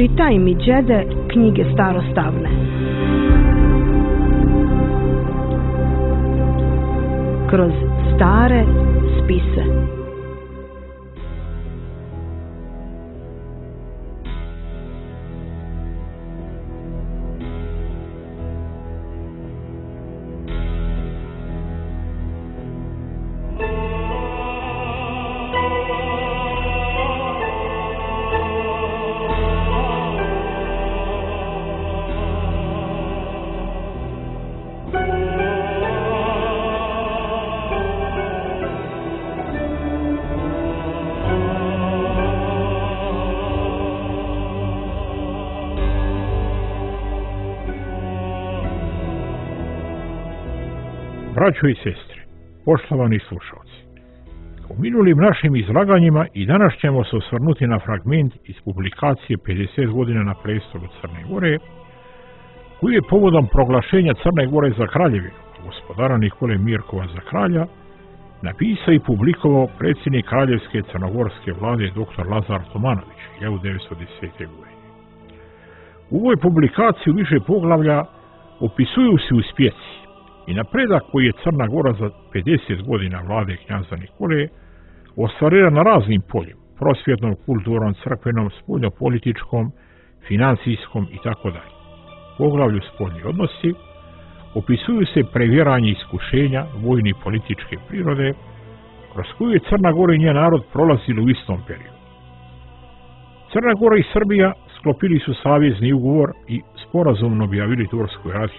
Čitaj mi, đede, knjige starostavne. Kroz stare spise. Braćo i sestre, poštovani slušalci, u minulim našim izlaganjima i danas ćemo se osvrnuti na fragment iz publikacije 50 godina na prestolu Crne Gore, koji je povodom proglašenja Crne Gore za kraljevinu, gospodara Nikole Mirkova za kralja, napisao i publikovao predsjednik kraljevske crnogorske vlade dr. Lazar Tomanović 1910. godine. U ovoj publikaciji u više poglavlja opisuju se uspjesi i napredak koji je Crna Gora za 50 godina vlade knjaza Nikole ostvarila na raznim poljima, prosvjetnom, kulturnom, crkvenom, spoljnopolitičkom, financijskom itd. Poglavlju spoljni odnosi opisuju se prevjeranje iskušenja vojne i političke prirode kroz koju je Crna Gora i njen narod prolazili u istom periodu. Crna Gora i Srbija sklopili su savezni ugovor i sporazumno objavili Turski rat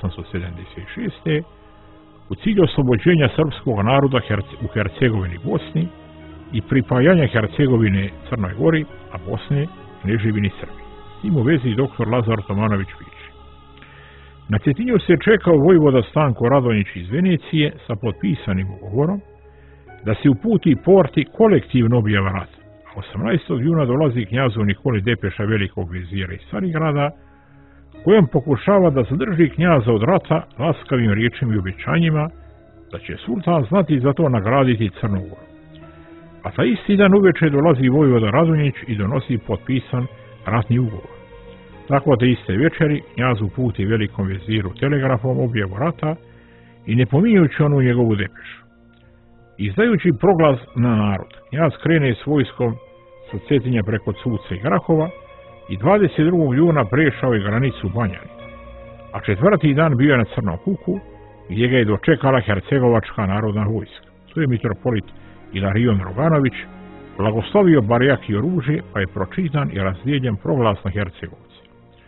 1876. u cilju oslobođenja srpskog naroda u Hercegovini i Bosni i pripajanja Hercegovine Crnoj Gori, a Bosne Kneževini Srbiji. S tim u vezi dr. Lazar Tomanović piše: na Cetinju se čekao vojvoda Stanko Radonjić iz Venecije sa potpisanim ugovorom da se uputi Porti kolektivno objava rata. 18. juna dolazi knjazu Nikoli depeša velikog vezira iz Carigrada, kojom pokušava da zadrži knjaza od rata laskavim riječima i obećanjima da će sultan znati za to nagraditi Crnu Goru. A ta isti dan uveče dolazi vojvoda Radonjić i donosi potpisan ratni ugovor. Tako da iste večeri knjaz uputi velikom veziru telegrafom objavu rata i ne pominjujući onu njegovu depešu. Izdajući proglas na narod, knjaz krene s vojskom sa Cetinja preko Cuca i Grahova i 22. juna prešao je granicu Banjani, a četvrti dan bio je na Crnom Kuku, gdje ga je dočekala Hercegovačka narodna vojska. Tu je mitropolit Ilarion Roganović blagoslovio barjak i oružje, pa je pročitan i razdijeljen proglas na Hercegovci.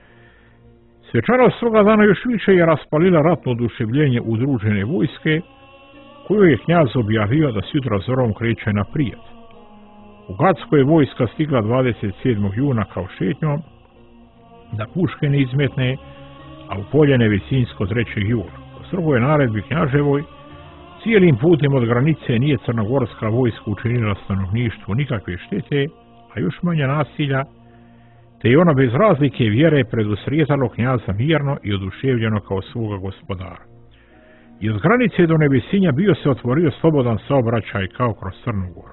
Svečanost toga dana još više je raspalila ratno oduševljenje udružene vojske, koju je knjaz objavio da s jutra zorom kreće na Prijat. U Gacko je vojska stigla 27. juna kao šetnjom, da puške ne izmetne, a u Poljane Vesinsko 3. jula. Po strogoj naredbi knjaževoj, cijelim putem od granice nije crnogorska vojska učinila stanovništvu nikakve štete, a još manje nasilja, te je ona bez razlike vjere predusrijetalo knjaza mirno i oduševljeno kao svoga gospodara. I od granice do Nevesinja bio se otvorio slobodan saobraćaj kao kroz Crnu Goru.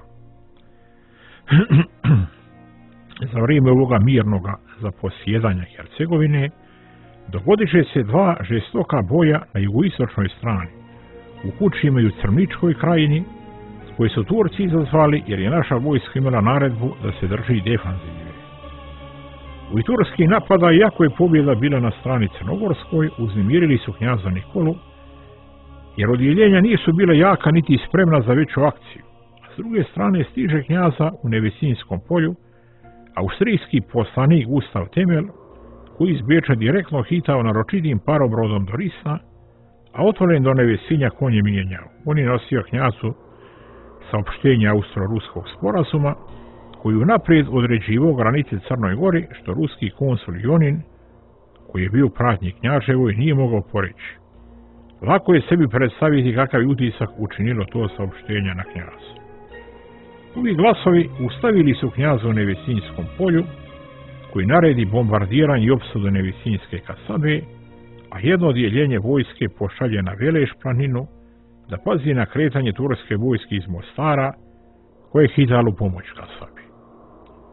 Za vrijeme ovoga mirnoga zaposjedanja Hercegovine dogodit će se dva žestoka boja na jugoistočnoj strani, u Kučima i u Crničkoj krajini, koji su Turci izazvali jer je naša vojska imala naredbu da se drži defanzivne. U turski napada, iako je pobjeda bila na strani crnogorskoj, uznemirili su knjaza Nikolu, jer odjeljenja nisu bila jaka niti spremna za veću akciju. A s druge strane stiže knjaza u Nevesinskom polju austrijski poslanik Gustav Temel, koji iz Beča direktno hitao naročitim parobrodom do Risna, a otvoren do Nevesinja konje mijenjao. On je nosio knjazu saopštenja austro-ruskog sporazuma, koji unaprijed određivao granice Crnoj Gori, što ruski konsul Jonin, koji je bio pratnji knjaževoj, nije mogao poreći. Lako je sebi predstaviti kakav je utisak učinilo to saopštenja na knjazu. Ovi glasovi ustavili su knjaza u Nevesinskom polju, koji naredi bombardiranje i opsadu Nevesinske kasabe, a jedno odjeljenje vojske pošalje na Veleš planinu da pazi na kretanje turske vojske iz Mostara, koje je hitalo pomoć kasabi.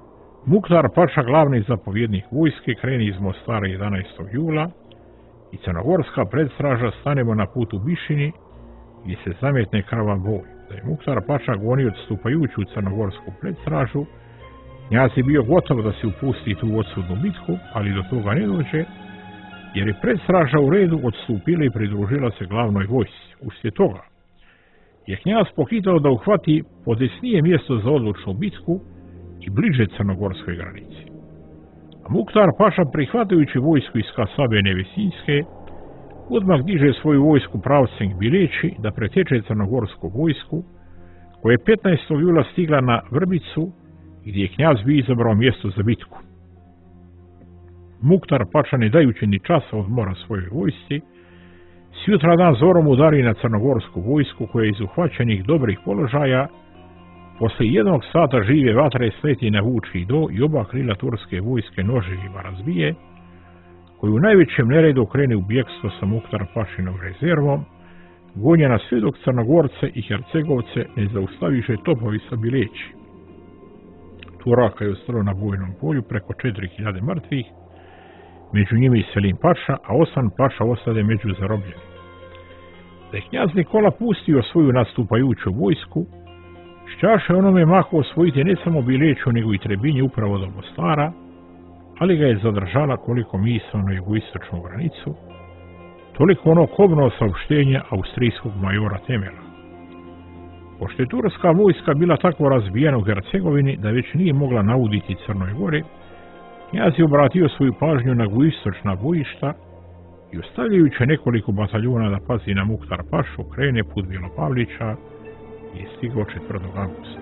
Muktar Paša, glavni zapovjednik vojske, kreni iz Mostara 11. jula i crnogorska predstraža stanemo na putu Bišini, gdje se zametne krvav boj. Da je Muktar Paša gonio odstupajuću u crnogorsku predstražu, knjaz je bio gotov da se upusti tu odsudnu bitku, ali do toga ne dođe, jer je predstraža u redu odstupila i pridružila se glavnoj vojsci. Uslijed toga je knjaz pohitao da uhvati podesnije mjesto za odlučnu bitku i bliže crnogorskoj granici. A Muktar Paša, prihvatajući vojsku iz Kasabe Nevesinjske, odmah diže svoju vojsku pravcem k Bileći da preteče crnogorsku vojsku, koja je 15. jula stigla na Vrbicu, gdje je knjaz bio izabrao mjesto za bitku. Muktar Paša, ne dajući ni časa odmora svojoj vojsci, sutradan zorom udari na crnogorsku vojsku, koja je iz uhvaćenih dobrih položaja posle 1 sata žive vatre sleti na vuči do i oba krila turske vojske noževima razbije, koju u najvećem neredu krene u bjekstvo sa Muktar Pašinom rezervom, gonjena sve dok Crnogorce i Hercegovce ne zaustaviše topovi sa Bileći. Turaka je ostalo na bojnom polju preko 4000 mrtvih, među njima i Selim Paša, a 8 paša ostade među zarobljenim. Da je knjaz Nikola pustio svoju nastupajuću vojsku, šćaše onome mahu osvojiti ne samo Bileću, nego i Trebinje upravo do Mostara, ali ga je zadržala koliko misao na jugoistočnu granicu, toliko ono kobno saopštenje austrijskog majora Temela. Pošto je turska vojska bila tako razbijena u Hercegovini da već nije mogla nauditi Crnoj Gori, knjaz je obratio svoju pažnju na jugoistočna bojišta i ostavljajući nekoliko bataljona da pazi na Muktar Pašu, krene put Bjelopavlića i je stigao 4. augusta.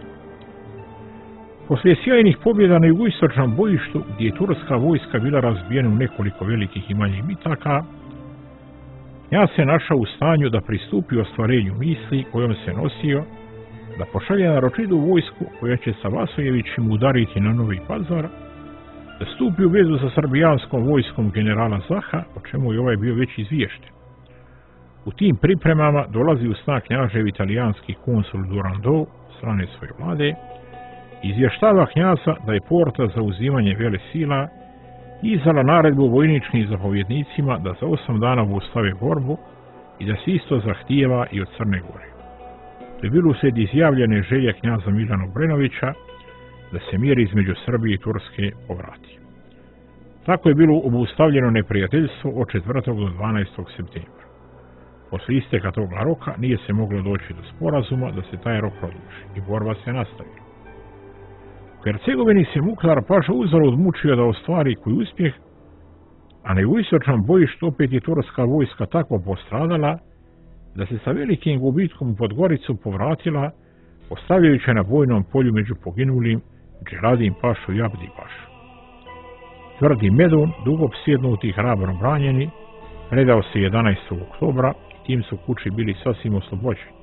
Poslije sjajnih pobjeda na jugoistočnom bojištu, gdje je turska vojska bila razbijena u nekoliko velikih i manjih bitaka, knjaz se našao u stanju da pristupi ostvarenju misli kojom se nosio, da pošalje naročitu vojsku koja će sa Vasojevićim udariti na Novi Pazar, da stupi u vezu sa srbijanskom vojskom generala Zaha, o čemu je ovaj bio već izviješten. U tim pripremama dolazi u stan knjažev italijanski konsul Durandot strane svoje vlade, izvještava knjaza da je Porta za uzimanje vele sila izdala naredbu vojničkim zapovjednicima da za 8 dana ostave borbu i da se isto zahtijeva i od Crne Gore. To je bilo uslijed izjavljene želje knjaza Milana Obrenovića da se mir između Srbije i Turske povrati. Tako je bilo obustavljeno neprijateljstvo od 4. do 12. septembra. Posle isteka toga roka nije se moglo doći do sporazuma da se taj rok produži i borba se nastavila. U Hercegovini se Muktar Paša uzalud mučio da ostvari koji uspjeh, a na jugoistočnom bojištu opet je turska vojska tako postradala da se sa velikim gubitkom u Podgoricu povratila, ostavljajući na bojnom polju među poginulim Džeradin Pašu i Abdi Pašu. Tvrdi Medun, dugo psjednuti i hrabro branjeni, predao se 11. oktobra i tim su kući bili sasvim oslobođeni.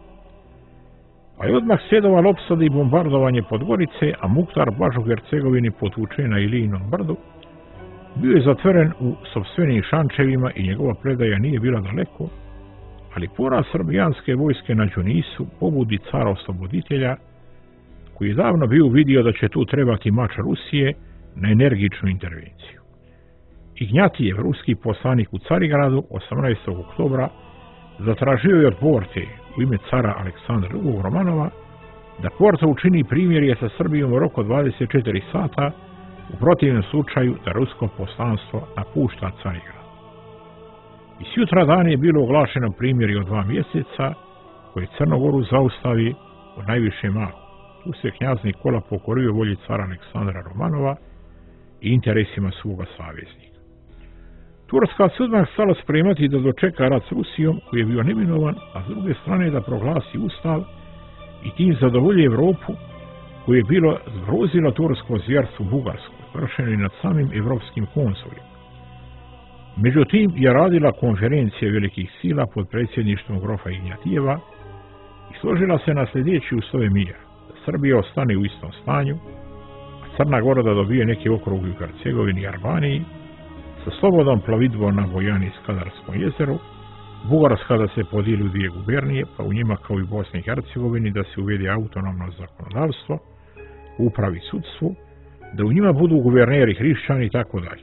Pa je odmah sljedoval opsada i bombardovanje Podgorice, a Muktar Paš u Hercegovini potučen na Ilijinom brdu, bio je zatvoren u sopstvenim šančevima i njegova predaja nije bila daleko, ali poraz srbijanske vojske na Đunisu pobudi cara osloboditelja, koji je davno bio vidio da će tu trebati mač Rusije na energičnu intervenciju. Ignjatijev, ruski poslanik u Carigradu, 18. oktobra zatražio je od Porte u ime cara Aleksandra II. Romanova da Porta učini primjerje sa Srbijom u roku 24 sata, u protivnom slučaju da rusko poslanstvo napušta Carigrad. I sutra dan je bilo oglašeno primjerje od 2 mjeseca koje Crnogoru zaustavi u najvišem mahu. Tu se knjaz Nikola pokorio volji cara Aleksandra Romanova i interesima svoga saveznika. Turska se odmah stala spremati da dočeka rat s Rusijom, koji je bio neminovan, a s druge strane da proglasi ustav i tim zadovolji Evropu, koju je bilo zgrozilo tursko zvjerstvo u Bugarskoj, vršeno i nad samim evropskim konsulima. Međutim je radila konferencija velikih sila pod predsjedništvom grofa Ignjatijeva i složila se na sljedeći uslove mira, da Srbija ostane u istom stanju, a Crna Gora da dobije neke okruge u Hercegovini i Albaniji, sa slobodnom plovidbom na Bojani i Skadarskom jezeru, Bugarska da se podijeli u 2 gubernije, pa u njima kao i Bosni i Hercegovini da se uvede autonomno zakonodavstvo, upravi sudstvu da u njima budu guverneri hrišćani i tako dalje.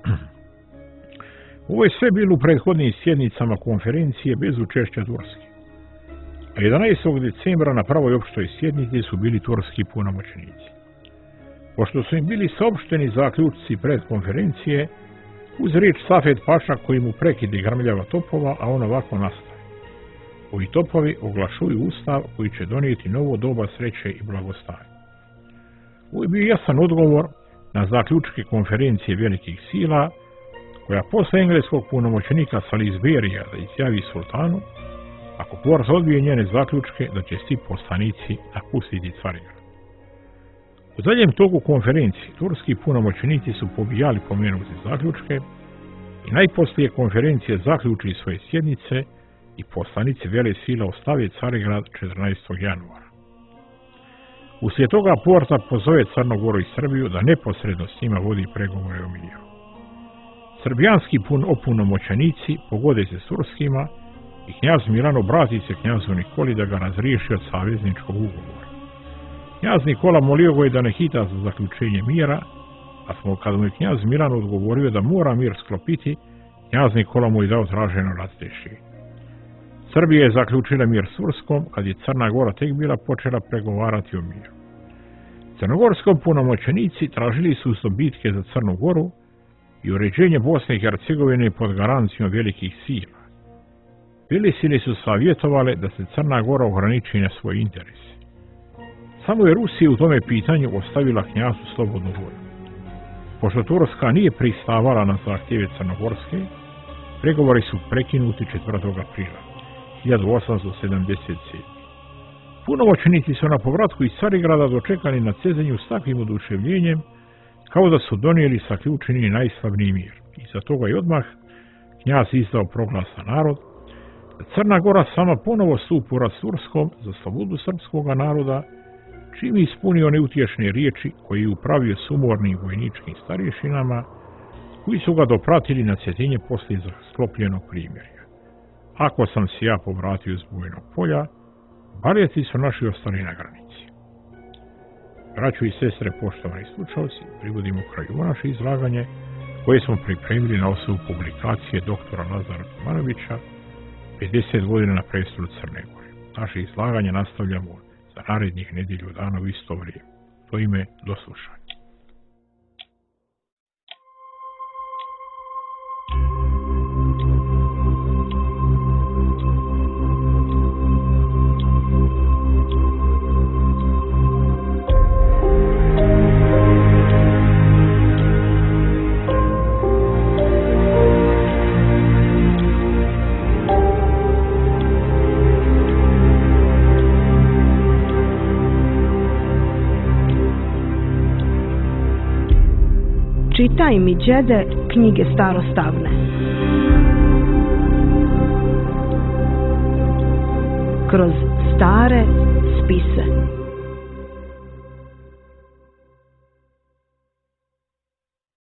Ovo je sve bilo u prethodnim sjednicama konferencije bez učešća Turske. A 11. decembra na prvoj opštoj sjednici su bili turski punomoćnici. Pošto su im bili saopšteni zaključci pred konferencije, uz riječ Safet Paša koji mu prekide grmljava topova, a on ovako nastaje. Ovi topovi oglašuju ustav koji će donijeti novo doba sreće i blagostanja. Ovo je bio jasan odgovor na zaključke konferencije velikih sila, koja posle engleskog punomoćnika Salisburya da izjavi sultanu, ako Porza odbije njene zaključke, da će svi poslanici napustiti Carigrad. U zadnjem toku konferencije turski punomoćnici su pobijali pomenute zaključke i najposlije konferencije zaključi svoje sjednice i poslanici vele sila ostave Carigrad 14. januara. Uslijed toga Porta pozove Crnogoru i Srbiju da neposredno s njima vodi pregovore o miru. Srbijanski opunomoćenici pogode se s turskima i knjaz Milan obrati se knjazu Nikoli da ga razriješi od savezničkog ugovora. Knjaz Nikola molio ga je da ne hita za zaključenje mira, a kad mu je knjaz Milan odgovorio da mora mir sklopiti, knjaz Nikola mu je dao traženo razrješenje. Srbija je zaključila mir s Turskom kad je Crna Gora tek bila počela pregovarati o miru. Crnogorskom punomoćenici tražili su bitke za Crnu Goru i uređenje Bosne i Hercegovine pod garancijom velikih sila. Bile sile su savjetovale da se Crna Gora ograniči na svoje interese. Samo je Rusija u tome pitanju ostavila knjazu slobodnu volju. Pošto Turska nije pristavala na zahtjeve Crnogorske, pregovori su prekinuti 4. aprila 1877. Punomoćnici su na povratku iz Carigrada dočekani na Cezenju s takvim oduševljenjem kao da su donijeli zaključeni najslavniji mir. Iza toga je odmah knjaz izdao proglas za narod da Crna Gora sama ponovo stupa u rat s Turskom za slobodu srpskog naroda, čim je ispunio neutješne riječi koje je upravio s umornim vojničkim starješinama koji su ga dopratili na Cetinje poslije sklopljenog primirja. Ako sam se ja povratio s bojnog polja, barijeci su naši ostali na granici. Braćo i sestre, poštovani slušalci, privodimo kraju naše izlaganje koje smo pripremili na osnovu publikacije doktora Lazara Tomanovića 50 godina na prestolu Crne Gore. Naše izlaganje nastavljamo za narednih nedjelju dana u isto vrijeme. To ime, do slušanja. Čitaj mi, đede, knjige starostavne. Kroz stare spise.